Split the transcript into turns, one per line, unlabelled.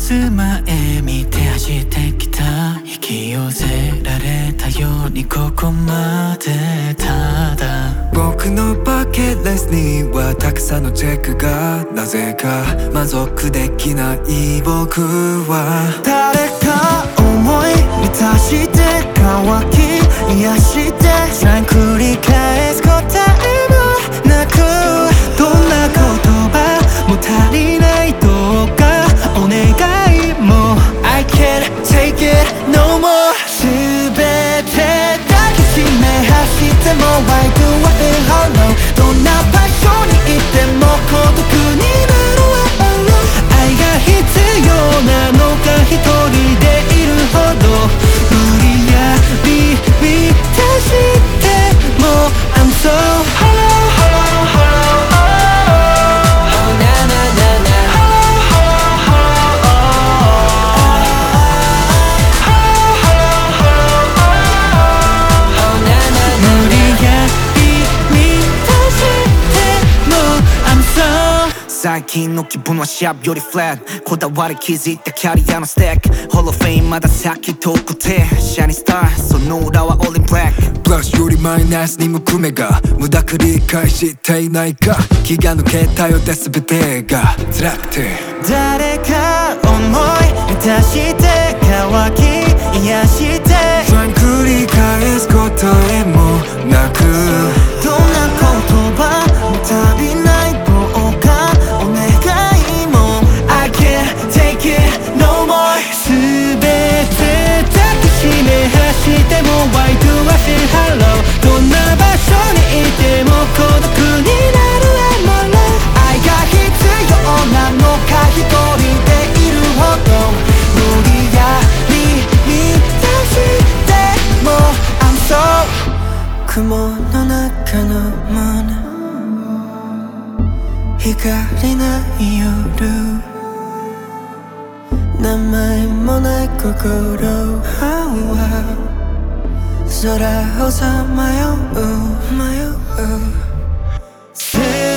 す前見て走ってきた引き寄せられたようにここまでただ
僕のバケットリストにはたくさんのチェックがなぜか満足できない僕は誰か思い満たして乾き癒してさえ繰り返す答えもなくどんな言葉も足りないどうかお願いも I can't take it no more 全て抱きしめ走っても Why do I feel hollow どんな場所にいても孤独になる愛が必要なのか一人でいるほど無理やり満たしても I'm so hollow hollow hollow oh na na na na hollow hollow hollow hollow oh na na na 無理やり満たしても I'm so最近の気分はシャープよりフラットこだわり築いたキャリアのステックホロフェインまだ先遠くてシャニースターその裏はオールインブラックプラスよりマイナスに向く目が無駄繰り返していないか気が抜けたようで全てが辛くて誰か思い満たして乾き癒して繰り返す答えもなくどんな言葉も足りないどうかお願いも I can't take it no more 全て抱きしめ走っても Why do I feel hollow どんな場所にいても孤独になる愛が必要なのか一人でいるほど無理やり満たしても I'm so 雲の中のもの光ない夜名前もない心空をさまよう